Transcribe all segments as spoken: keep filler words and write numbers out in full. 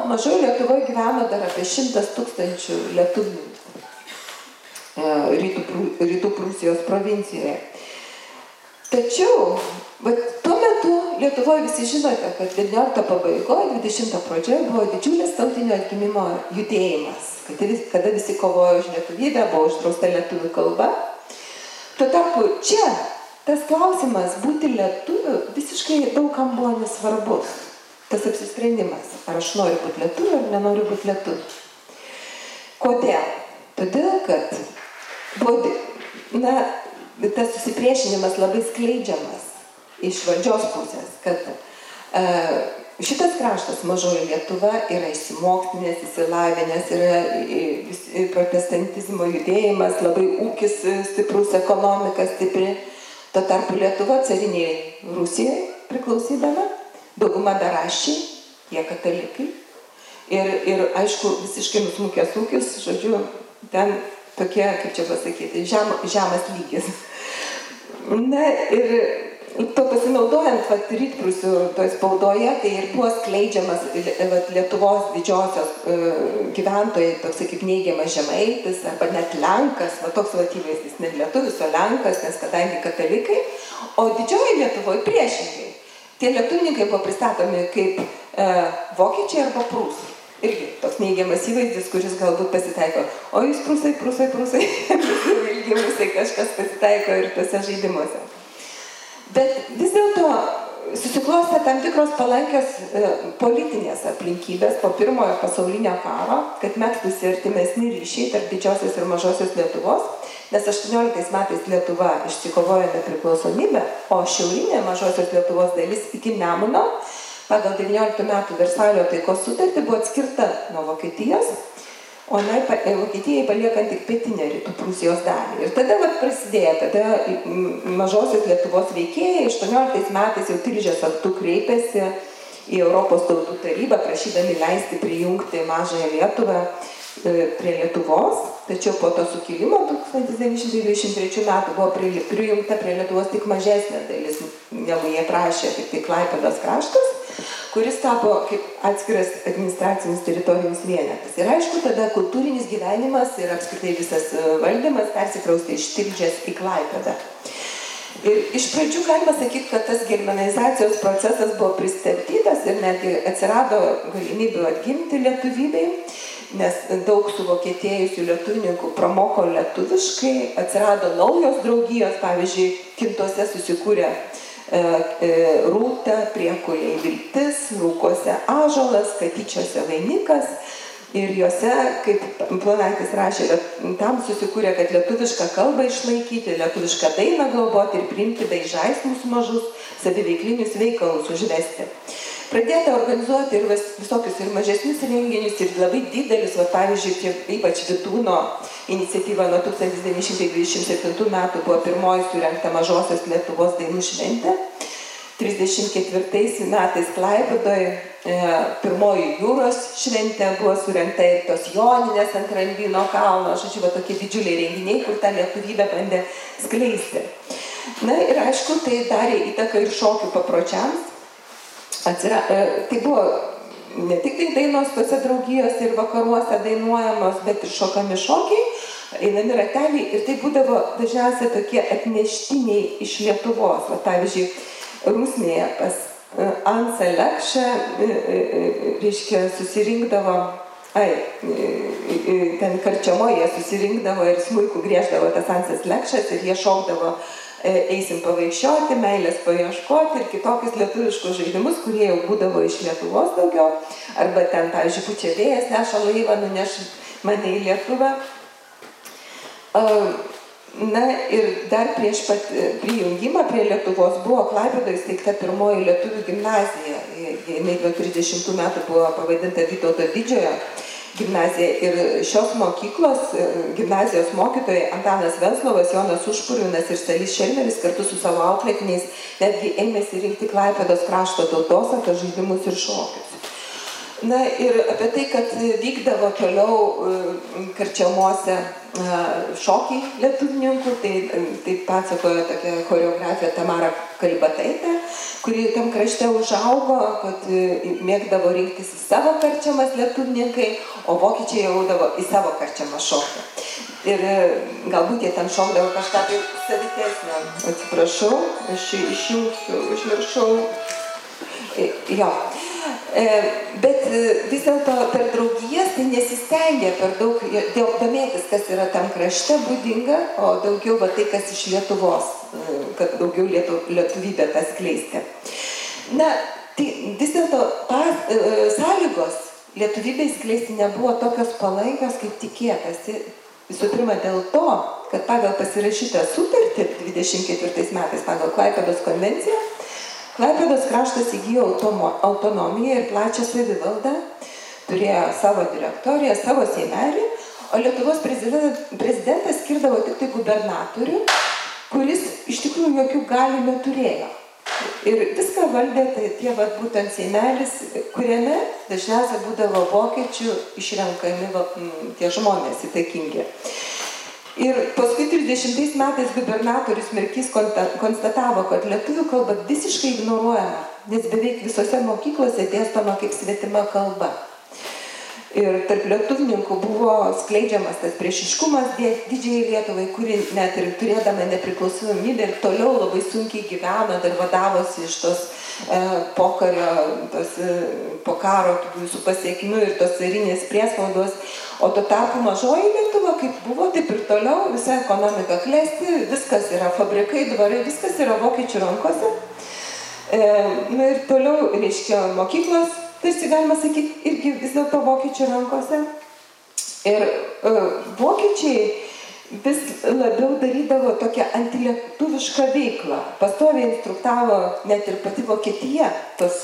mažoje Lietuvoje gyveno dar apie šimtas tūkstančių lietuvių rytų, rytų Prūsijos provincijoje. Tačiau, bet tuo metu Lietuvoje visi žinote, kad devyniolikto pabaigoje, dvidešimto pradžioje buvo didžiulis tautinio atgimimo judėjimas, kada visi kovojo už lietuvybę, buvo uždrausta lietuvių kalba. Tuo tarpu čia tas klausimas būti lietuviu visiškai daugam buvo nesvarbus. Tas apsisprendimas, ar aš noriu būti lietuviu, ar nenoriu būti lietuviu. Kodėl? Todėl, kad buvo, na, tas susipriešinimas labai skleidžiamas iš valdžios pusės, kad uh, šitas kraštas, mažoji Lietuva, yra išsimokslinęs, įsilavinęs, yra protestantizmo judėjimas, labai ūkis stiprus, ekonomika stipri. Tuo tarpu Lietuva cariniai Rusijai priklausydama, dauguma beraščiai, jie katalikai. Ir, ir aišku, visiškai nusmukęs ūkis, žodžiu, ten tokie, kaip čia pasakyti, žem, žemas lygis. Na ir to pasinaudojant vat, rytprūsių toj spaudoje, tai ir buvo skleidžiamas vat, Lietuvos didžiosios uh, gyventojai, toksai kaip neigiamas žemaitis, arba net Lenkas, va toks vat įvaizdis, ne lietuvis, o Lenkas, nes kadangi katalikai, o didžioji Lietuvoje priešingai. Tie lietuvininkai buvo pristatomi kaip uh, vokiečiai arba prūsai. Irgi toks neigiamas įvaizdis, kuris galbūt pasitaiko. O jūs prūsai, prūsai, prūsai, ilgimusai kažkas pasitaiko ir tuose žaidimuose. Bet vis dėlto susiklostė tam tikros palankios e, politinės aplinkybės po pirmojo pasaulinio karo, kad megztųsi artimesni ryšiai tarp didžiosios ir mažosios Lietuvos, nes aštuonioliktais metais Lietuva išsikovojo nepriklausomybę, o šiaurinė mažosios Lietuvos dalis iki Nemuno pagal devynioliktų metų Versalio taikos sutartį buvo atskirta nuo Vokietijos, o ne, Vokietijai paliekant tik pietinę rytų Prūsijos dalį. Ir tada vat, prasidėjo, tada mažosios Lietuvos veikėjai aštuonioliktais metais jau Tilžės aktu kreipėsi į Europos tautų tarybą, prašydami leisti prijungti mažąją Lietuvą prie Lietuvos, tačiau po to sukilimo tūkstantis devyni šimtai dvidešimt trečių metų buvo prijungta prie Lietuvos tik mažesnė dalis, negu jie prašė, tik tai Klaipėdos kraštas, kuris tapo kaip atskiras administracinis teritorinis vienetas. Ir aišku, tada kultūrinis gyvenimas ir apskritai visas valdymas persikraustė iš Tilžės į Klaipėdą. Ir iš pradžių galima sakyti, kad tas germanizacijos procesas buvo pristabdytas ir netgi atsirado galimybių atgimti lietuvybei, nes daug suvokietėjusių lietuvininkų pramoko lietuviškai, atsirado naujos draugijos, pavyzdžiui, Kintuose susikūrė e, e, Rūta, Priekuliai Viltis, Rūkose Ąžuolas, Katyčiose Vainikas. Ir juose, kaip Planaitis rašė, tam susikūrė, kad lietuvišką kalbą išlaikyti, lietuvišką dainą globoti ir priimti bei žaismus mažus, saviveiklinius veikalus užvesti. Pradėta organizuoti ir visokius ir mažesnius renginius, ir labai didelius, va, pavyzdžiui, ypač Vydūno iniciatyva nuo tūkstantis devyni šimtai dvidešimt septintų metų buvo pirmoji surengta mažosios Lietuvos dainų šventė. trisdešimt ketvirtais metais Klaipėdoje e, pirmoji jūros šventė buvo surengta ir tos joninės ant Rambyno kalno, žodžiu, va, tokie didžiuliai renginiai, kur tą lietuvybę bandė skleisti. Na ir aišku, tai darė įtaką ir šokių papročiams. Atsira, e, tai buvo ne tik tai dainos tose draugijose ir vakaruose dainuojamos, bet ir šokami šokiai, einami rateliai, ir tai būdavo dažniausiai tokie atneštiniai iš Lietuvos. Va, pavyzdžiui, Rusnėje pas Ansą Lekšą, reiškia, susirinkdavo, ai, ten Karčiamoje susirinkdavo ir smuikų grieždavo tas Ansas Lekšas ir jie šokdavo eisim pavaikščioti, meilės paieškoti ir kitokius lietuviškus žaidimus, kurie jau būdavo iš Lietuvos daugiau, arba ten, pavyzdžiui, pučia vėjas, neša laivą, nuneš mane į Lietuvą. Na ir dar prieš pat prijungimą prie Lietuvos buvo Klaipėdoje įsteigta pirmoji lietuvių gimnazija. Jinai nuo trisdešimtų metų buvo pavadinta Vytauto Didžiojo gimnazija. Ir šios mokyklos gimnazijos mokytojai Antanas Venclovas, Jonas Užpurinas ir Stalys Šelmeris kartu su savo auklėtiniais netgi ėmėsi rinkti Klaipėdos krašto tautosakos žaidimus ir šokius. Na ir apie tai, kad vykdavo toliau karčiamose šokiai lietuvininkų, tai, tai pasakojo tokia choreografija Tamara Kalibataitė, kuri tam krašte užaugo, kad mėgdavo rinktis į savo karčiamas lietuvininkai, o vokiečiai jaudavo į savo karčiamą šokį. Ir galbūt jie ten šokdavo kažką tai savitesnio. Atsiprašau, aš išjungsiu, užmiršau. Jo. Bet vis dėlto per draugijas tai nesistengė per daug domėtis, kas yra tam krašte būdinga, o daugiau va tai, kas iš Lietuvos, kad daugiau lietu, lietuvybę tas skleisti. Na, tai vis dėlto sąlygos lietuvybei skleisti nebuvo tokios palankios, kaip tikėtasi. Visų pirma dėl to, kad pagal pasirašytą sutartį dvidešimt ketvirtais metais pagal Klaipėdos konvenciją, Klaipėdos kraštas įgijo autonomiją ir plačią savivaldą, turėjo savo direktoriją, savo seimelį, o Lietuvos prezidentas skirdavo tik tai gubernatorių, kuris iš tikrųjų jokių galių neturėjo. Ir viską valdė tai tie vat būtent seimelis, kuriame dažniausiai būdavo vokiečių išrenkami tie žmonės įtakingi. Ir paskui trisdešimtais metais gubernatorius Merkys konstatavo, kad lietuvių kalba visiškai ignoruojama, nes beveik visose mokyklose dėstoma kaip svetima kalba. Ir tarp lietuvininkų buvo skleidžiamas tas priešiškumas didžiai Lietuvai, kuri net ir turėdama nepriklausomybę ir toliau labai sunkiai gyveno, dar vadavosi iš tos e, pokario, tos e, po karo visų pasiekmių ir tos carinės priespaudos. O tuo tarpu mažoji Lietuva, kaip buvo, taip ir toliau, visa ekonomika klesti, viskas yra fabrikai, dvarai, viskas yra vokiečių rankose. E, na ir toliau, reiškia, mokyklos, tarsi galima sakyti, irgi vis dėlto vokiečių rankose. Ir e, vokiečiai vis labiau darydavo tokią antilietuvišką veiklą. Pastoviai instruktavo net ir pati Vokietija, tos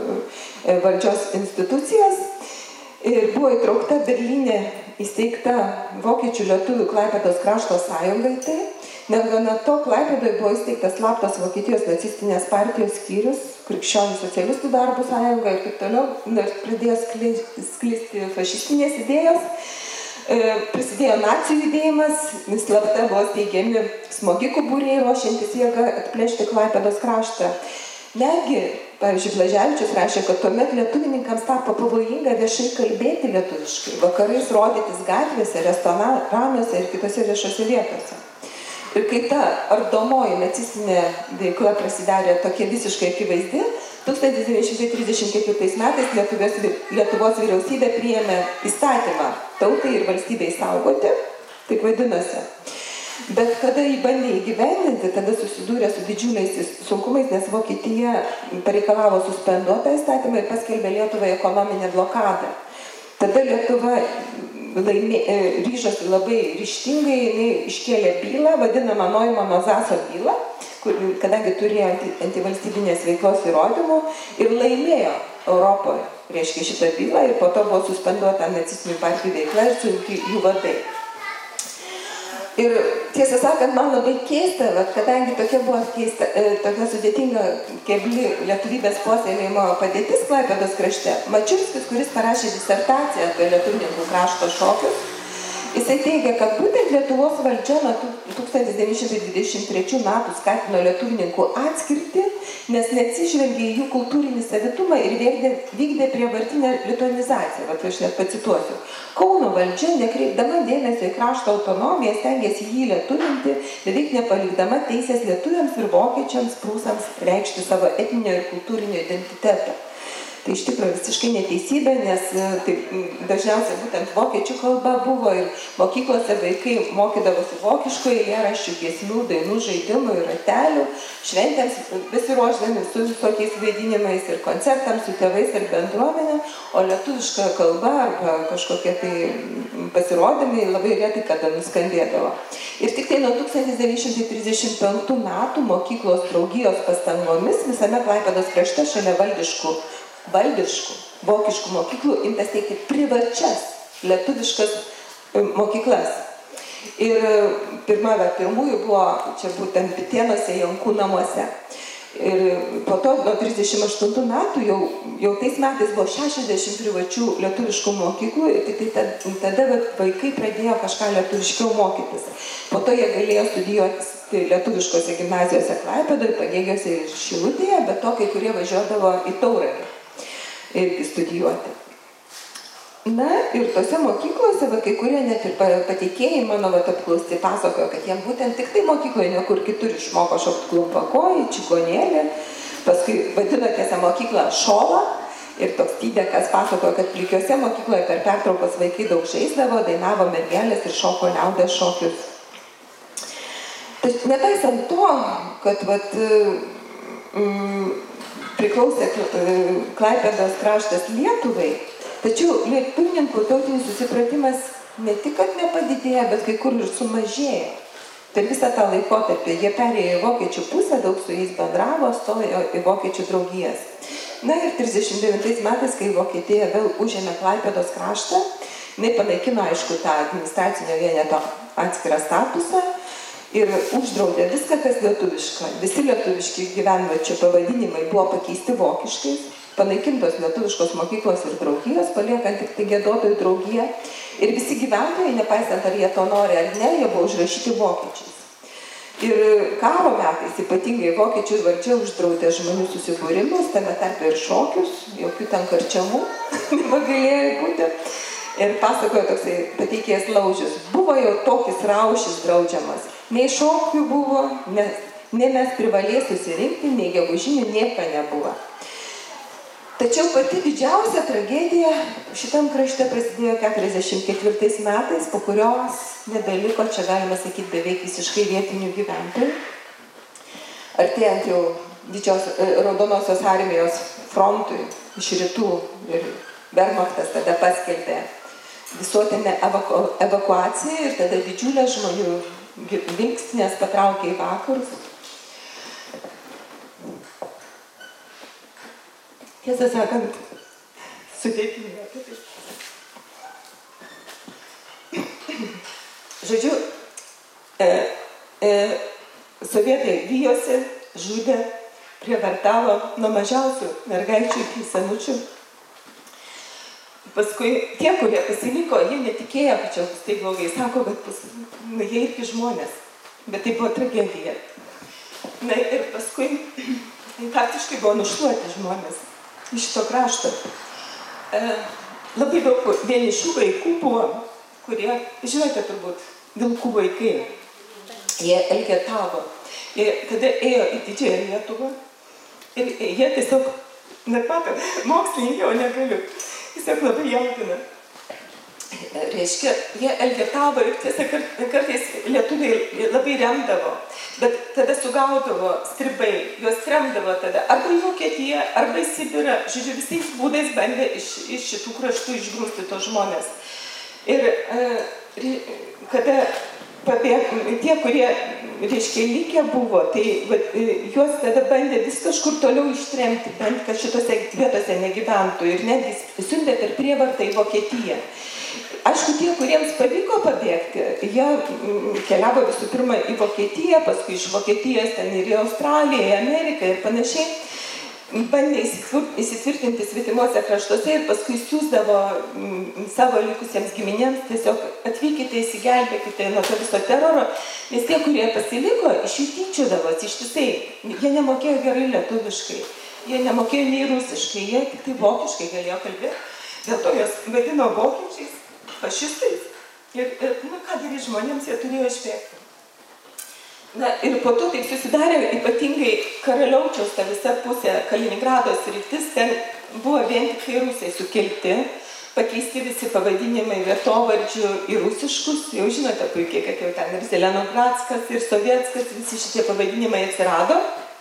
e, valdžios institucijas. Ir buvo įtraukta Berlyne įsteigta Vokiečių lietuvių Klaipėdos krašto sąjungai. Tai negana to, Klaipėdoje buvo įsteigtas slaptas Vokietijos nacistinės partijos skyrius, krikščionių socialistų darbų sąjunga ir taip toliau, nors pradėjo sklisti fašistinės idėjos. Prisidėjo nacijų judėjimas, slapta buvo steigiami smogikų būriai, ruošiantis jėgą atplėšti Klaipėdos kraštą. Netgi, pavyzdžiui, Blaževičius rašė, kad tuomet lietuvininkams tapo pavojinga viešai kalbėti lietuviškai, vakarais rodytis gatvėse, restoranuose ir kitose viešose vietose. Ir kai ta ardomoji nacistinė veikla prasidarė tokia visiškai akivaizdi, tūkstantis devyni šimtai trisdešimt ketvirtais metais Lietuvos, Lietuvos vyriausybė priėmė įstatymą tautai ir valstybei saugoti, taip vadinosi. Bet kada jį bandė įgyvendinti, tada susidūrė su didžiuliais sunkumais, nes Vokietija pareikalavo suspenduotą įstatymą ir paskelbė Lietuvai ekonominę blokadą. Tada Lietuva laimė, ryžosi labai ryžtingai, jinai iškėlė bylą, vadinamą Noimano Zaso bylą, kur, kadangi turėjo anti, antivalstybinės veiklos įrodymų ir laimėjo Europoje, reiškia šitą bylą, ir po to buvo suspenduota nacistinių partijų veikla ir suimti jų vadai. Ir tiesą sakant, man labai keista, vat, kadangi tokia buvo keista, e, tokia sudėtinga kebli lietuvybės puoselėjimo padėtis Klaipėdos krašte, Mačiulskis, kuris parašė disertaciją apie lietuvininkų krašto šokius, jisai teigia, kad būtent Lietuvos valdžia nuo tūkstantis devyni šimtai dvidešimt trečių metų skatino lietuvininkų atskirtį, nes neatsižvelgė į jų kultūrinį savitumą ir vykdė, vykdė prievartinę lituanizaciją. Vat aš net pacituosiu. Kauno valdžia, nekreipdama dėmesio į krašto autonomiją, stengiasi jį lietuvinti, beveik nepalikdama teisės lietuviams ir vokiečiams, prūsams reikšti savo etninio ir kultūrinio identitetą. Tai iš tikrųjų visiškai neteisybė, nes taip, dažniausiai būtent vokiečių kalba buvo ir mokyklose vaikai mokydavosi vokiškų eilėraščių, giesmių, dainų, žaidimų ir ratelių, šventėms besiruošdami su visokiais vaidinimais ir koncertams su tėvais ir bendruomenė, o lietuviška kalba arba kažkokie tai pasirodymai labai retai kada nuskambėdavo. Ir tik tai nuo tūkstantis devyni šimtai trisdešimt penktų metų mokyklos draugijos pastangomis visame Klaipėdos krašte šalia valdiškų valdiškų, vokiškų mokyklų imtas teikti privačias lietuviškas mokyklas. Ir pirma, pirmųjų buvo čia būtent Bitėnuose, Jankų namuose. Ir po to nuo trisdešimt aštuntų metų jau, jau tais metais buvo šešiasdešimt privačių lietuviškų mokyklų ir tik tai tada vaikai pradėjo kažką lietuviškiau mokytis. Po to jie galėjo studijuoti lietuviškose gimnazijose Klaipėdoje, Pagėgiuose ir Šilutėje, bet to kai kurie važiuodavo į Tauragę irgi studijuoti. Na ir tose mokyklose, va, kai kurie net ir pateikėjai mano va, apklausti pasakojo, kad jiem būtent tik tai mokykloje niekur kitur išmoko šokt klumpakojį, čigonėlį, paskui vadino tiesą mokyklą šolą ir toks Tydekas pasakojo, kad Plikiuose mokykloje per pertraukos vaikai daug žaisdavo, dainavo mergelės ir šoko liaudės šokius. Tai nepaisant to, kad vat, mm, priklausė Klaipėdos kraštas Lietuvai, tačiau lietuvininkų tautinis susipratimas ne tik, kad nepadidėjo, bet kai kur ir sumažėjo. Per visą tą laikotarpį jie perėjo į vokiečių pusę, daug su jais bendravo, stojo į vokiečių draugijas. Na ir trisdešimt devintais metais, kai Vokietija vėl užėmė Klaipėdos kraštą, jinai panaikino, aišku, tą administracinio vieneto atskirą statusą ir uždraudė viską, kas lietuviška. Visi lietuviški gyvenviečių pavadinimai buvo pakeisti vokiškais, panaikintos lietuviškos mokyklos ir draugijos, paliekant tik tai giedotojų draugiją. Ir visi gyventojai, nepaisant ar jie to nori ar ne, jie buvo užrašyti vokiečiais. Ir karo metais, ypatingai vokiečių valdžia uždraudė žmonių susibūrimus, tame tarpe ir šokius, jokių ten karčiamų negalėjo būti. Ir pasakojo toksai pateikėjas Laužius, buvo jau tokis raušis draudžiamas. Nei šokių buvo, nes, nei mes privalės susirinkti, nei gegužinių nieko nebuvo. Tačiau pati didžiausia tragedija šitam krašte prasidėjo keturiasdešimt ketvirtais metais, po kurios nebeliko, čia galima sakyti, beveik visiškai vietinių gyventojų. Artėjant jau didžios Raudonosios armijos frontui iš rytų ir Wehrmachtas tada paskelbė visuotinę evaku, evakuaciją ir tada didžiulė žmonių vinkstinės patraukė į vakarus. Tiesą sakant, sudėtinga. Žodžiu, e, e, sovietai vijosi, žudė, prievartavo nuo mažiausių mergaičių iki senučių. Paskui tie, kurie pasiliko, jie netikėjo, kad čia bus taip blogai. Sako, kad bus, na, jie irgi žmonės, bet tai buvo tragedija. Na ir paskui faktiškai buvo nušluoti žmonės iš šito krašto. E, labai daug vienišų vaikų buvo, kurie, žinote turbūt, vilkų vaikai. Jie elgetavo. Jie tada ėjo į didžiąją Lietuvą ir jie tiesiog, net matot, mokslininkai jau negaliu, tiesiog labai jaudina. Reiškia, jie elgetavo ir tiesiog kartais lietuviai labai remdavo, bet tada sugaudavo stribai, juos remdavo tada arba į Vokietiją, arba į Sibirą, žodžiu, visais būdais bandė iš, iš šitų kraštų išgrūsti tos žmonės. Ir e, kada pabėg, tie, kurie, reiškia, likę buvo, tai va, juos tada bandė vis kažkur toliau ištremti, bent kad šitose vietose negyventų ir netgi siuntė per prievartą į Vokietiją. Aišku, tie, kuriems pavyko pabėgti, jie keliavo visų pirma į Vokietiją, paskui iš Vokietijos ten ir į Australiją, į Ameriką ir panašiai, bandė įsitvirtinti svetimuose kraštuose ir paskui siųsdavo savo likusiems giminėms, tiesiog atvykite, įsigelbėkite nuo to viso teroro, nes tie, kurie pasiliko, iš jų tyčiodavosi ištisai, jie nemokėjo gerai lietuviškai, jie nemokėjo nei rusiškai, jie tik tai vokiškai galėjo kalbėti, dėl to jos vadino vokiečiais, fašistais. Ir, ir nu, ką daryti žmonėms, jie turėjo išbėgti. Na ir po to taip susidarė ypatingai Karaliaučiaus ta visa pusė, Kaliningrado sritis, ten buvo vien tik tai rusai sukelti, pakeisti visi pavadinimai vietovardžių į rusiškus. Jau žinote puikiai, kad jau ten ir Zelenogradskas, ir Sovietskas, visi šitie pavadinimai atsirado.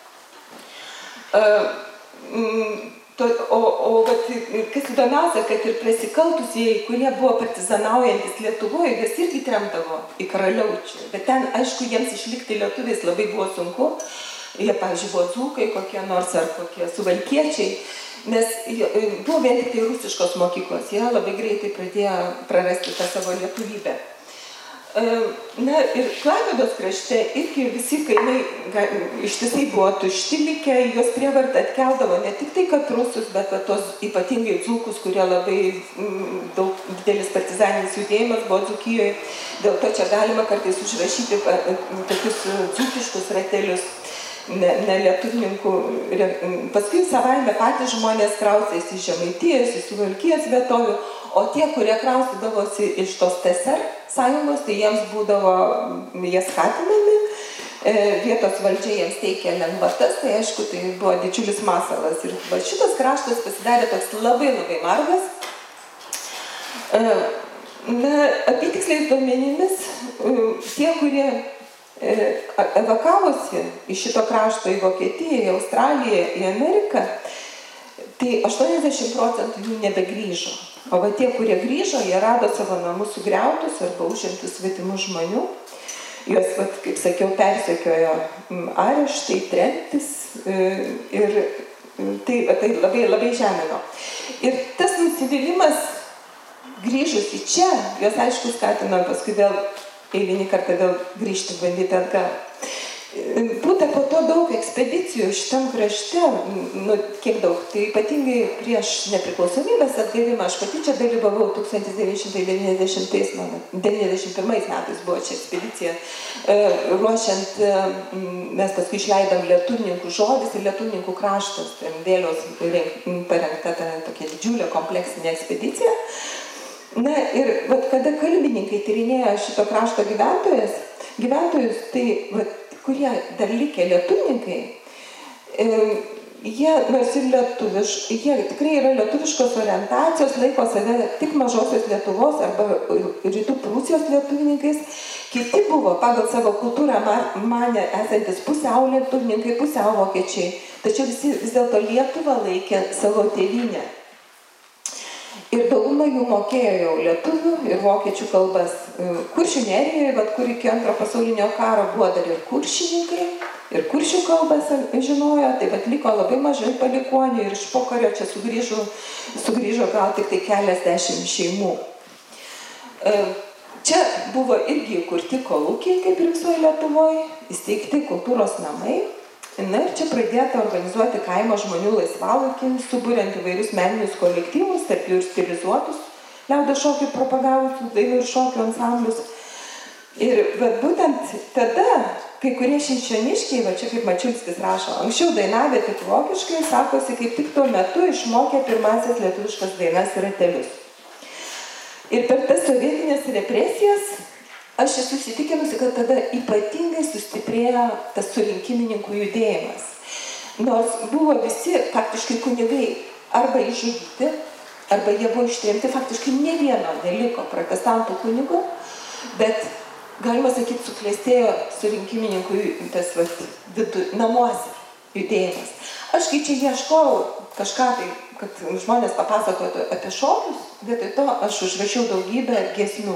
Uh, mm, O, o vat, kas įdomiausia, kad ir prasikaltusieji, kurie buvo partizanaujantis Lietuvoje, jas irgi tremdavo į Karaliaučių. Bet ten, aišku, jiems išlikti lietuviais labai buvo sunku. Jie, pavyzdžiui, buvo dzūkai kokie nors ar kokie suvalkiečiai, nes buvo vien tik tai rusiškos mokyklos. Jie labai greitai pradėjo prarasti tą savo lietuvybę. Na ir Klaipėdos krašte irgi visi kaimai ištisai buvo tušti likę, juos prievartą atkeldavo ne tik tai, kad rusus, bet tos ypatingai dzūkus, kurie labai daug didelis partizaninis judėjimas buvo Dzūkijoje. Dėl to čia galima kartais užrašyti tokius dzūkiškus ratelius ne, ne lietuvininkų. Paskui savaime patys žmonės kraustėsi iš Žemaitijos, iš Suvalkijos vietovių, o tie, kurie kraustydavosi iš tos T S R sąjungos, tai jiems būdavo, jie skatinami, vietos valdžia jiems teikė lengvatas, tai aišku, tai buvo didžiulis masalas. Ir va, šitas kraštas pasidarė toks labai labai margas. Na, apytiksliais duomenimis, tie, kurie evakavosi iš šito krašto į Vokietiją, į Australiją, į Ameriką, tai aštuoniasdešimt procentų jų nebegrįžo. O va tie, kurie grįžo, jie rado savo namus sugriautus arba užimtus svetimų žmonių. Juos, va, kaip sakiau, persekiojo areštai, tremtis ir tai, tai labai, labai žemino. Ir tas nusivylimas grįžus į čia, juos aišku skatino paskui vėl eilinį kartą vėl grįžti, bandyti atgal. Būta po to daug ekspedicijų šitam krašte, nu, kiek daug, tai ypatingai prieš nepriklausomybės atgavimą, aš pati čia dalyvavau tūkstantis devyni šimtai devyniasdešimt pirmais metais buvo čia ekspedicija, ruošiant, mes paskui išleidom lietuvininkų žodis ir lietuvininkų kraštas, vėliaus parengta ta tokia didžiulė kompleksinė ekspedicija. Na ir vat, kada kalbininkai tyrinėjo šito krašto gyventojas, gyventojus, tai vat, kurie dar likę lietuvininkai, jie, nors ir lietuviš, jie tikrai yra lietuviškos orientacijos, laiko save tik mažosios Lietuvos arba rytų Prūsijos lietuvininkais, kiti buvo pagal savo kultūrą mane esantis pusiau lietuvininkai, pusiau vokiečiai, tačiau visi vis dėlto Lietuvą laikė savo tėvynę. Ir dauguma jų mokėjo jau lietuvių ir vokiečių kalbas. Kuršių nerijoje, bet kur iki antro pasaulinio karo buvo dar ir kuršininkai, ir kuršių kalbas žinojo, tai bet liko labai mažai palikuonių ir iš pokario čia sugrįžo, sugrįžo gal tik tai keliasdešimt šeimų. Čia buvo irgi įkurti kolūkiai, kaip ir visoje Lietuvoje, įsteigti kultūros namai. Na ir čia pradėta organizuoti kaimo žmonių laisvalaikį, suburiant įvairius meninius kolektyvus, tarp jų ir stilizuotus liaudies šokių propagavusių dainų ir šokių ansamblius. Ir bet būtent tada, kai kurie šinčioniškiai, va čia kaip Mačiulskis rašo, anksčiau dainavę tik vokiškai, sakosi, kaip tik tuo metu išmokė pirmasias lietuviškas dainas ir ratelius. Ir per tas sovietinės represijas aš esu įsitikinusi, kad tada ypatingai sustiprėjo tas surinkimininkų judėjimas. Nors buvo visi faktiškai kunigai arba išžudyti, arba jie buvo ištremti, faktiškai ne vieno neliko protestantų kunigų, bet galima sakyti, suklestėjo surinkimininkų tas vat, vidu, namuose judėjimas. Aš kai čia ieškojau kažką tai, kad žmonės papasakotų apie šokius, vietoj to aš užrašiau daugybę giesmių.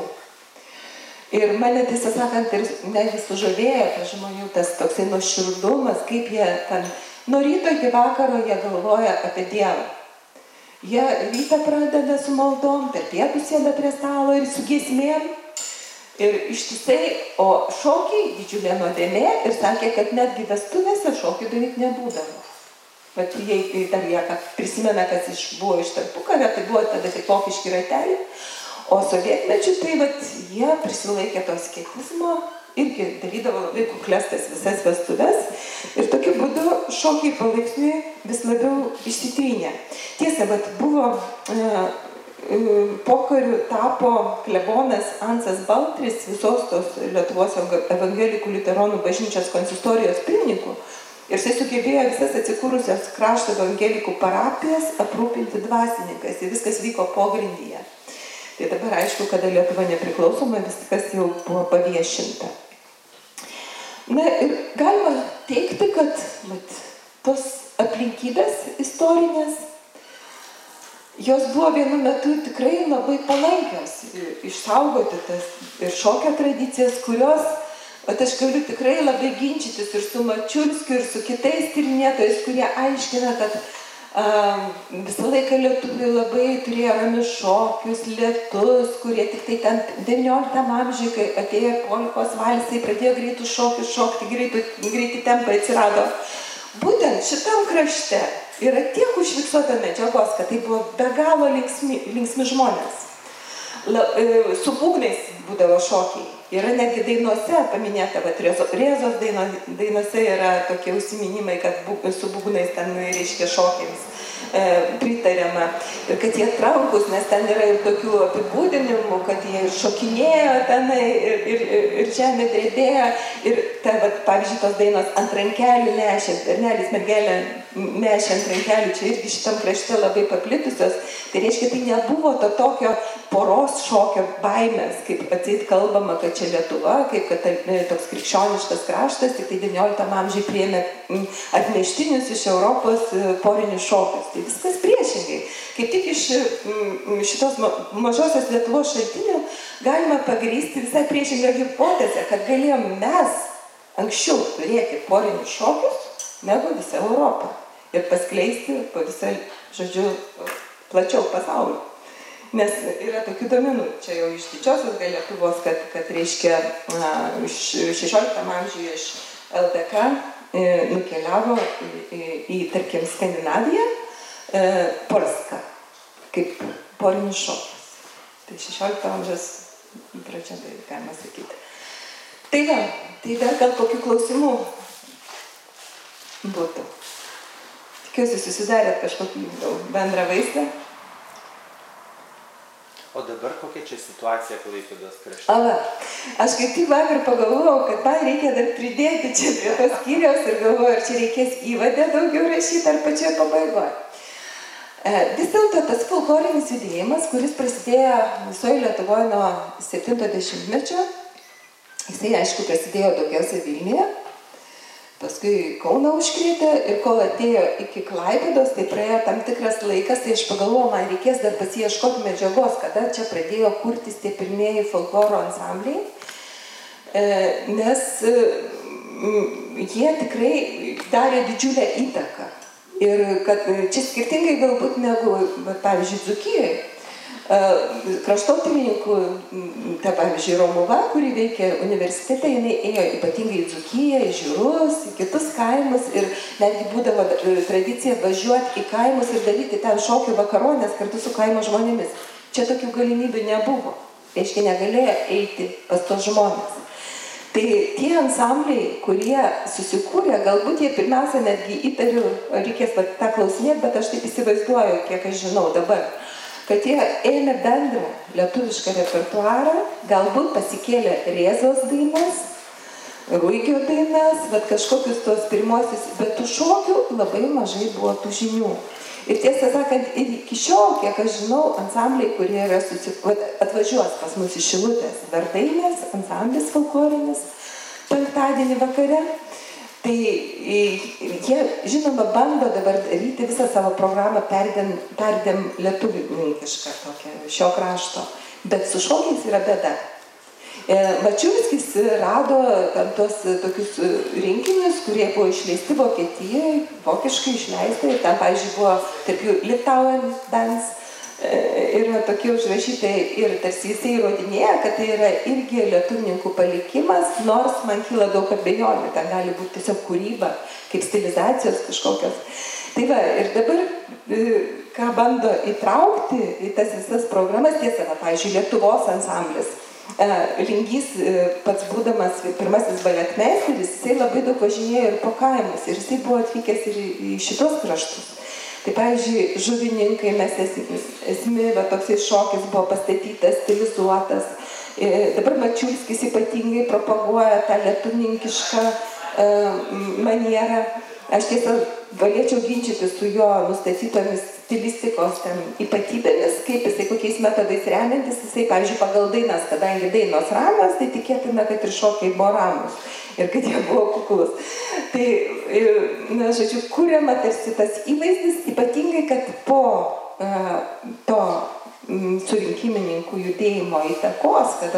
Ir mane, tiesą sakant, ir netgi sužavėjo tas žmonių, tas toksai nuoširdumas, kaip jie ten, nuo ryto iki vakaro jie galvoja apie Dievą. Jie rytą pradeda su maldom, per pietų sėda prie stalo ir su giesmėm. Ir ištisai, o šokiai didžiulė nuodėmė ir sakė, kad netgi vestuvėse šokių beveik nebūdavo. Bet jei dar jie prisimena, kas iš, buvo iš tarpukario, tai buvo tada tik vokiški rateliai. O sovietmečių tai vat, jie prisilaikė to asketizmo, irgi darydavo labai kuklias tas visas vestuves ir tokiu būdu šokiai palaipsniui vis labiau išsitrynė. Tiesa, vat, buvo e, e, pokariu tapo klebonas Ansas Baltris, visos tos Lietuvos evangelikų liuteronų bažnyčios konsistorijos pirmininku, ir jisai sugebėjo visas atsikūrusios krašto evangelikų parapijas aprūpinti dvasininkas ir viskas vyko pogrindyje. Tai dabar aišku, kada Lietuva nepriklausoma, viskas jau buvo paviešinta. Na ir galima teikti, kad vat, tos aplinkybės istorinės, jos buvo vienu metu tikrai labai palankios išsaugoti tas ir šokio tradicijas, kurios, vat, aš galiu tikrai labai ginčytis ir su Mačiulskiu, ir su kitais tyrinėtojais, kurie aiškina, kad Visą laiką lietuviai labai turėjo ramius šokius, lietus, kurie tik tai ten devynioliktam amžiui, kai atėjo polkos valsai, pradėjo greitų šokius šokti, greiti tempai atsirado. Būtent šitam krašte yra tiek užfiksuota medžiagos, kad tai buvo be galo linksmi, linksmi žmonės. La, su būgnais būdavo šokiai. Yra netgi dainuose paminėta, bet Rezos daino, dainuose yra tokie užsiminimai, kad bū, su būgnais ten reiškia šokiams e, pritariama. Ir kad jie traukus, nes ten yra ir tokių apibūdinimų, kad jie ir šokinėjo tenai, ir, ir, ir žemė drebėjo. Ir ta, vat, pavyzdžiui, tos dainos ant rankelių nešė, bernelis mergelė nešė ant rankelių, čia irgi šitam krašte labai paplitusios. Tai reiškia, tai nebuvo to tokio poros šokio baimės, kaip atseit kalbama, kad čia Lietuva, kaip kad toks krikščioniškas kraštas, tik tai devynioliktam amžiui priėmė atneštinius iš Europos porinius šokius. Tai viskas priešingai. Kaip tik iš šitos mažosios Lietuvos šaltinių galima pagrįsti visai priešingą hipotezę, kad galėjom mes anksčiau turėti porinius šokius negu visą Europą ir paskleisti po visą, žodžiu, plačiau pasaulį. Nes yra tokių duomenų, čia jau iš didžiosios gal Lietuvos, kad, kad reiškia šešioliktam amžiuje iš L D K e, nukeliavo į, į, į, tarkim, Skandinaviją e, Polska, kaip porinis šokis. Tai šešiolikto amžiaus pradžia, tai galima sakyti. Tai va, tai dar gal kokių klausimų būtų. Tikiuosi susidarėt kažkokį bendrą vaizdą. O dabar kokia čia situacija Klaipėdos krašte? Ala, aš kaip tik vakar pagalvojau, kad man reikia dar pridėti čia prie tos skyriaus ir galvoju, ar čia reikės įvadę daugiau rašyti ar pačioje pabaigoje. E, vis dėlto tas folklorinis judėjimas, kuris prasidėjo visoje Lietuvoje nuo septinto dešimtmečio, jisai aišku prasidėjo daugiausia Vilniuje, paskui Kauną užkrėtė ir kol atėjo iki Klaipėdos, tai praėjo tam tikras laikas, tai aš pagalvojau, man reikės dar pasiieškoti medžiagos, kada čia pradėjo kurtis tie pirmieji folkloro ansambliai, nes jie tikrai darė didžiulę įtaką. Ir kad čia skirtingai galbūt negu, pavyzdžiui, Dzūkijoje, kraštotyrininkų, ta pavyzdžiui, Romuva, kuri veikia universitete, jinai ėjo ypatingai į Dzūkiją, į Žiūrus, į kitus kaimus ir netgi būdavo tradicija važiuoti į kaimus ir daryti ten šokių vakaronės kartu su kaimo žmonėmis. Čia tokių galimybių nebuvo. Reiškia, negalėjo eiti pas tos žmonės. Tai tie ansambliai, kurie susikūrė, galbūt jie pirmiausia netgi įtariu, reikės tą klausinėti, bet aš taip įsivaizduoju, kiek aš žinau dabar, kad jie ėmė bendrą lietuvišką repertuarą, galbūt pasikėlė Rėzos dainas, Ruigio dainas, bet kažkokius tos pirmosius, bet tų šokių labai mažai buvo tų žinių. Ir tiesą sakant, ir iki šiol, kiek aš žinau, ansambliai, kurie yra susikūrę, atvažiuos pas mus iš Šilutės, Verdainės, ansamblis folklorinis, penktadienį vakare, tai jie, žinoma, bando dabar daryti visą savo programą perdėm, perdėm lietuvininkišką tokią šio krašto, bet su šokiais yra bėda. Mačiulskis rado tam tos tokius rinkinius, kurie buvo išleisti Vokietijoje, vokiškai išleisti, ir tam, pavyzdžiui, buvo tarp jų Litauen Dance, yra tokie užrašytai ir tarsi jisai įrodinėja, kad tai yra irgi lietuvininkų palikimas, nors man kyla daug abejonių, ten gali būti tiesiog kūryba, kaip stilizacijos kažkokios. Tai va, ir dabar, ką bando įtraukti į tas visas programas, tiesa, va, pavyzdžiui, Lietuvos ansamblis, Lingys, pats būdamas pirmasis baletmeisteris, jisai labai daug važinėjo ir po kaimus, ir jisai buvo atvykęs ir į šitos kraštus. Tai, pavyzdžiui, žuvininkai, mes esmi, va, toksai šokis buvo pastatytas, stilizuotas. Dabar Mačiulskis ypatingai propaguoja tą lietuvininkišką e, manierą. Aš tiesiog galėčiau ginčyti su jo nustatytomis stilistikos ten ypatybėmis, kaip jisai, kokiais metodais remiantis, jisai, pavyzdžiui, pagal dainas, kadangi dainos ramios, tai tikėtina, kad ir šokiai buvo ramus ir kad jie buvo kuklus. Tai, na, žodžiu, kuriama tarsi tas įvaizdis, ypatingai, kad po uh, to surinkimininkų judėjimo įtakos, kada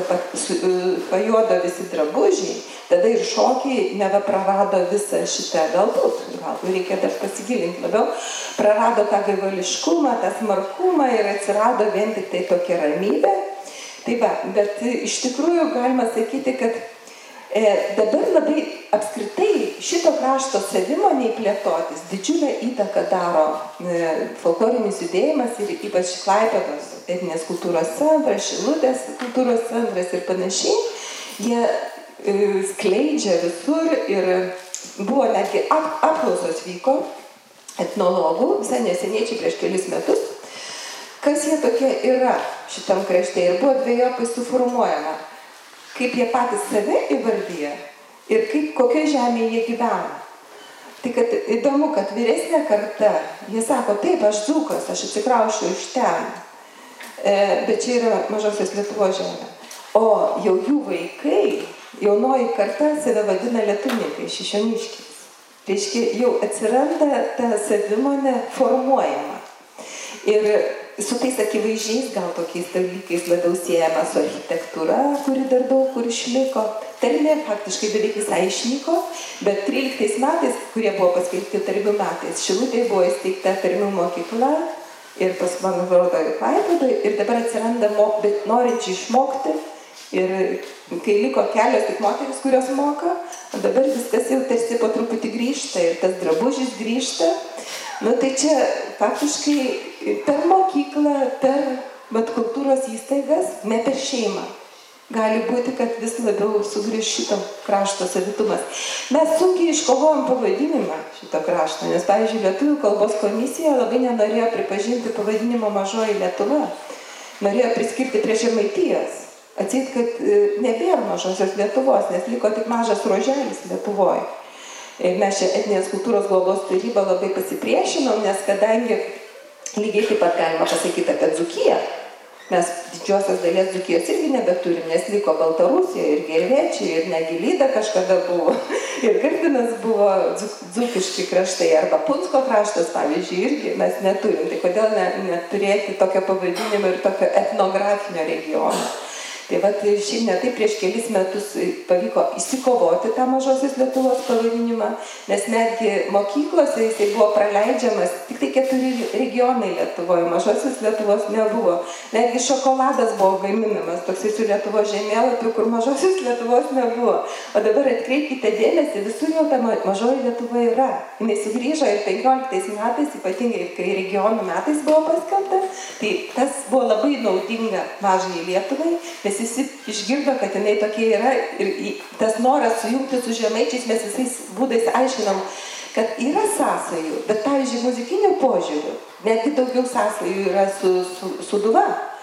pajuodo visi drabužiai, tada ir šokiai nebeprarado visą šitą, galbūt, galbūt reikia dar pasigilinti labiau, prarado tą gaivališkumą, tą smarkumą ir atsirado vien tik tai tokia ramybė. Tai va, bet iš tikrųjų galima sakyti, kad e, dabar labai apskritai šito krašto savimoniai plėtotis didžiulę įtaką daro e, folklorinis judėjimas ir ypač Klaipėdos etninės kultūros centras, Šilutės kultūros centras ir panašiai. Jie e, skleidžia visur ir buvo netgi ap, apklausos vyko etnologų, visai neseniai prieš kelis metus, kas jie tokie yra šitam krašte ir buvo dvejopai suformuojama, kaip jie patys save įvardyja ir kaip, kokia žemė jie gyvena. Tai kad įdomu, kad vyresnė karta, jie sako, taip, aš dzūkas, aš atsikraušiu iš ten, e, bet čia yra Mažosios Lietuvos žemė. O jau jų vaikai, jaunoji karta save vadina lietuvininkai, šišioniškiais. Reiškia, jau atsiranda ta savimonė formuojama. Ir su tais akivaizdžiais gal tokiais dalykais labiau siejama su architektūra, kuri dar daug kur išliko. Tarmė faktiškai beveik visai išnyko, bet tryliktais metais, kurie buvo paskelbti tarmių metais, Šilutėje buvo įsteigta tarmių mokykla ir pas man atrodo ir Klaipėdoje, ir dabar atsiranda mok, bet norinčiai išmokti. Ir kai liko kelios tik moteris, kurios moka, dabar viskas jau tarsi po truputį grįžta ir tas drabužis grįžta. Nu tai čia faktiškai per mokyklą, per bet kultūros įstaigas, ne per šeimą. Gali būti, kad vis labiau sugrįž šito krašto savitumas. Mes sunkiai iškovojom pavadinimą šito krašto, nes, pavyzdžiui, Lietuvių kalbos komisija labai nenorėjo pripažinti pavadinimo Mažoji Lietuva. Norėjo priskirti prie Žemaitijos. Atseit, kad nebėra Mažosios Lietuvos, nes liko tik mažas ruoželis Lietuvoje. Mes čia etninės kultūros globos taryba labai pasipriešinom, nes kadangi lygiai taip pat galima pasakyti apie Dzūkiją, mes didžiosios dalies Dzūkijos irgi nebeturim, nes liko Baltarusija ir Gervėčiai, ir negi Lyda kažkada buvo, ir Gardinas buvo dzūkiški kraštai, arba Punsko kraštas, pavyzdžiui, irgi mes neturim. Tai kodėl ne, neturėti tokio pavadinimo ir tokio etnografinio regiono? Tai vat šiaip ne taip prieš kelis metus pavyko įsikovoti tą Mažosios Lietuvos pavadinimą, nes netgi mokyklose jisai buvo praleidžiamas, tik tai keturi regionai Lietuvoje, Mažosios Lietuvos nebuvo. Netgi šokoladas buvo gaminamas, toksai su Lietuvos žemėlapiu, kur Mažosios Lietuvos nebuvo. O dabar atkreipkite dėmesį, visur jau ta Mažoji Lietuva yra. Jis sugrįžo ir penkioliktais metais, ypatingai kai regionų metais buvo paskelbta, tai tas buvo labai naudinga Mažajai Lietuvai, nes visi išgirdo, kad jinai tokie yra ir tas noras sujungti su žemaičiais, mes visais būdais aiškinam, kad yra sąsajų, bet pavyzdžiui, muzikinių požiūrių, netgi daugiau sąsajų yra su, su, su duva,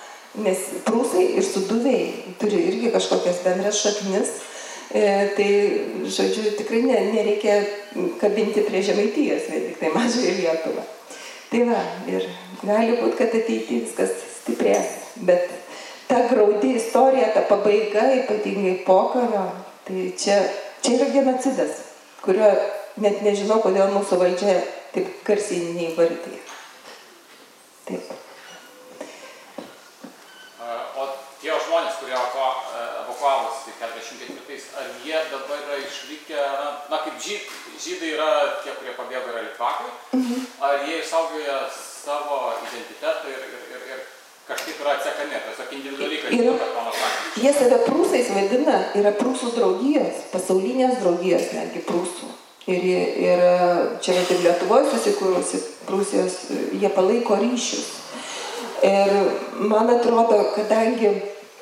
nes prūsai ir suduviai turi irgi kažkokias bendras šaknis, e, tai, žodžiu, tikrai ne, nereikia kabinti prie Žemaitijos, vien tik tai Mažąją Lietuvą. Tai va, ir gali būti, kad ateityje viskas stiprės, bet ta graudi istorija, ta pabaiga, ypatingai pokario, tai čia, čia yra genocidas, kurio net nežinau, kodėl mūsų valdžia taip garsiai neįvardija. Taip. O tie žmonės, kurie evakuavosi keturiasdešimt ketvirtais, ar jie dabar yra išlikę, na, na kaip žyd, žydai yra tie, kurie pabėgo, yra litvakai, mhm. Ar jie išsaugoja savo identitetą ir, ir, ir, ir kažkaip yra atsekami, tiesiog individualiai, kad panašakai. Jie save prūsais vadina, yra prūsų draugijos, pasaulinės draugijos netgi prūsų. Ir, ir čia net ir Lietuvoje susikūrusi Prūsijos, jie palaiko ryšius. Ir man atrodo, kadangi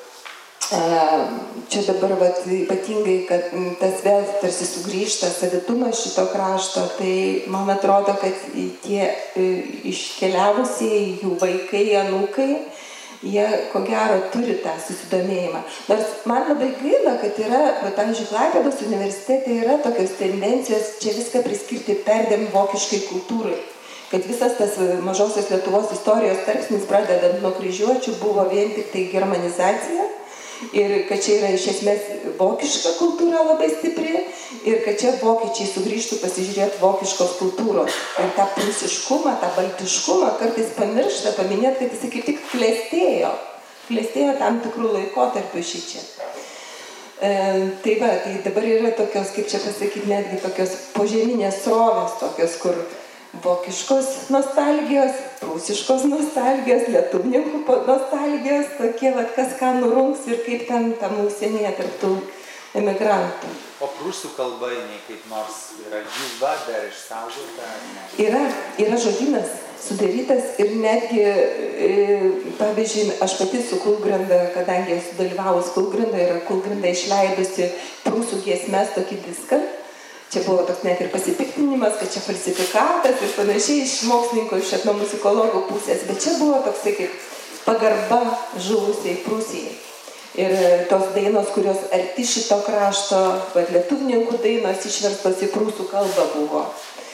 čia dabar vat, ypatingai, kad tas vėl tarsi sugrįžta savitumas šito krašto, tai man atrodo, kad tie iškeliavusieji, jų vaikai, anūkai, jie ko gero turi tą susidomėjimą. Nors man labai gaila, kad yra, pavyzdžiui, Klaipėdos universitete yra tokios tendencijos čia viską priskirti perdėm vokiškai kultūrai. Kad visas tas Mažosios Lietuvos istorijos tarpsnis, pradedant nuo kryžiuočių, buvo vien tik tai germanizacija. ir kad čia yra iš esmės vokiška kultūra labai stipri ir kad čia vokiečiai sugrįžtų pasižiūrėti vokiškos kultūros. Ir tą prūsiškumą, tą baltiškumą kartais pamiršta paminėti, kad jis kaip tik klestėjo. Klestėjo tam tikrų laikotarpių šičia. E, tai va, tai dabar yra tokios, kaip čia pasakyti, netgi tokios požeminės srovės, tokios, kur vokiškos nostalgijos, prūsiškos nostalgijos, lietuvininkų nostalgijos, tokie, va, kas ką nurungs ir kaip ten tam užsienyje tarp tų emigrantų. O prūsų kalba jinai kaip nors yra gyva, dar išsaugota? Yra, yra žodynas sudarytas ir netgi, e, pavyzdžiui, aš pati su Kulgranda, kadangi esu dalyvavus Kulgranda, yra Kulgranda išleidusi prūsų giesmes tokį diską. Čia buvo toks net ir pasipiktinimas, kad čia falsifikatas ir panašiai iš mokslininko, iš etnomuzikologų pusės, bet čia buvo toksai kaip pagarba žuvusiai Prūsijai. Ir tos dainos, kurios arti šito krašto, bet lietuvininkų dainos išverstos į prūsų kalbą buvo.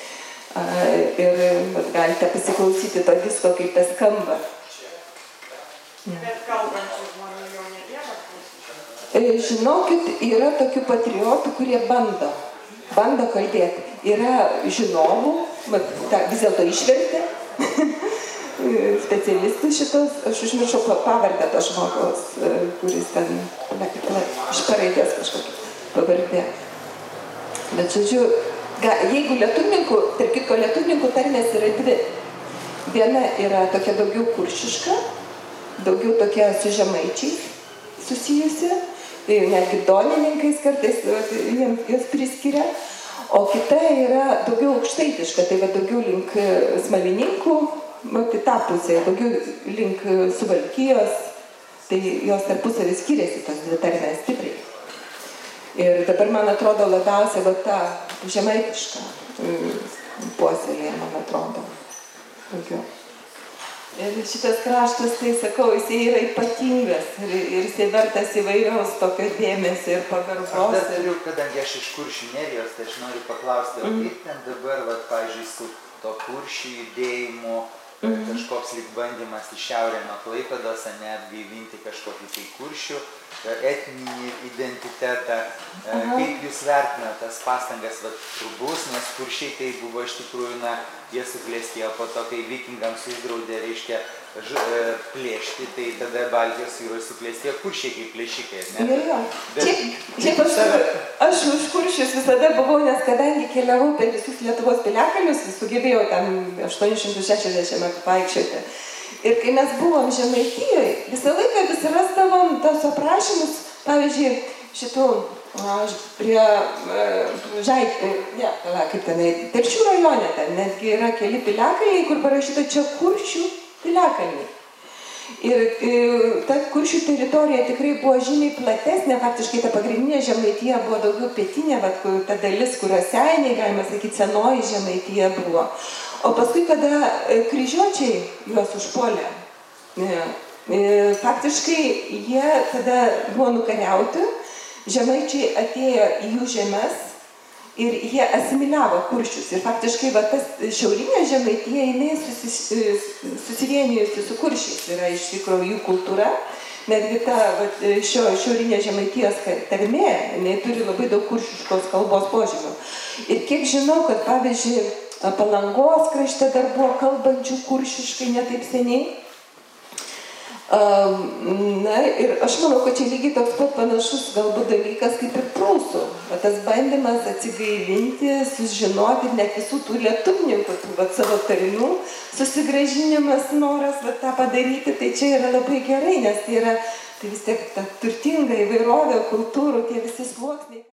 Ir bet galite pasiklausyti to disko, kaip tas skamba. Bet kalbančių žmonių jau nebėra prūsiškai? Žinokit, yra tokių patriotų, kurie bando. Bando kalbėti. Yra žinovų, bet ta, vis dėlto išvertė specialistų šitos, aš užmiršau pavardę to žmogaus, kuris ten iš paraidės kažkokį pavardė. Bet žodžiu, ga, jeigu lietuvininkų, tarp kitko lietuvininkų tarmės yra dvi. Viena yra tokia daugiau kuršiška, daugiau tokia su žemaičiais susijusi. Netgi donininkais kartais jos priskiria, o kita yra daugiau aukštaitiška, tai va daugiau link smalininkų, tai tą pusę, daugiau link Suvalkijos, tai jos tarpusavį skiriasi tos dvi tarmės stipriai. Ir dabar man atrodo labiausiai va ta žemaitiška puoselėje, man atrodo, daugiau. Ir šitas kraštas, tai sakau, jis yra ypatingas ir, ir jis vertas įvairiaus tokio dėmesio ir pagarbos. Aš dar turiu, kadangi aš iš Kuršių nerijos, tai aš noriu paklausti, o kaip ten dabar, va, pavyzdžiui, su to Kuršių judėjimu, mm-hmm. kažkoks lyg bandymas į šiaurę nuo Klaipėdos, neatgaivinti kažkokį tai Kuršių etninį identitetą. Aha. Kaip jūs vertinate tas pastangas, va, trubus, nes Kuršiai tai buvo iš tikrųjų, na, jie suklestėjo po to, kai vikingams uždraudė, reiškia, ž, plėšti, tai tada Baltijos jūroje suklestėjo Kuršiai kaip plėšikai, ne? Jo, jo. Bet, šiaip, šiaip aš, aš už Kuršius visada buvau, nes kadangi keliavau per visus Lietuvos piliakalnius, sugebėjau ten aštuonis šimtus šešiasdešimt metų vaikščioti. Ir kai mes buvom Žemaitijoje, visą laiką vis rasdavom tos aprašymus, pavyzdžiui, šitų, aš prie Žait, ne, kaip tenai, Telšių rajone ten, netgi yra keli piliakalniai, kur parašyta čia Kuršių piliakalniai. Ir, ir ta Kuršių teritorija tikrai buvo žymiai platesnė, faktiškai ta pagrindinė Žemaitija buvo daugiau pietinė, vat, ta dalis, kurios seniai, galima sakyti, senoji Žemaitija buvo. O paskui, kada kryžiuočiai juos užpuolė, faktiškai jie tada buvo nukariauti, žemaičiai atėjo į jų žemes ir jie asimiliavo kuršius. Ir faktiškai va, tas šiaurinė Žemaitija, jinai susis, susivienijusi su kuršiais, yra iš tikrųjų jų kultūra. Netgi ta va, šio, šiaurinė Žemaitijos tarmė, jinai turi labai daug kuršiškos kalbos požymių. Ir kiek žinau, kad pavyzdžiui, Palangos krašte dar buvo kalbančių kuršiškai netaip seniai. Na ir aš manau, kad čia lygiai toks pat panašus galbūt dalykas kaip ir prūsų. Tas bandymas atsigaivinti, sužinoti net visų tų lietuvininkų, tų vat, savo tarmių, susigrąžinimas, noras vat, tą padaryti, tai čia yra labai gerai, nes tai yra tai vis tiek ta turtinga įvairovė, kultūrų, tie visi sluoksniai.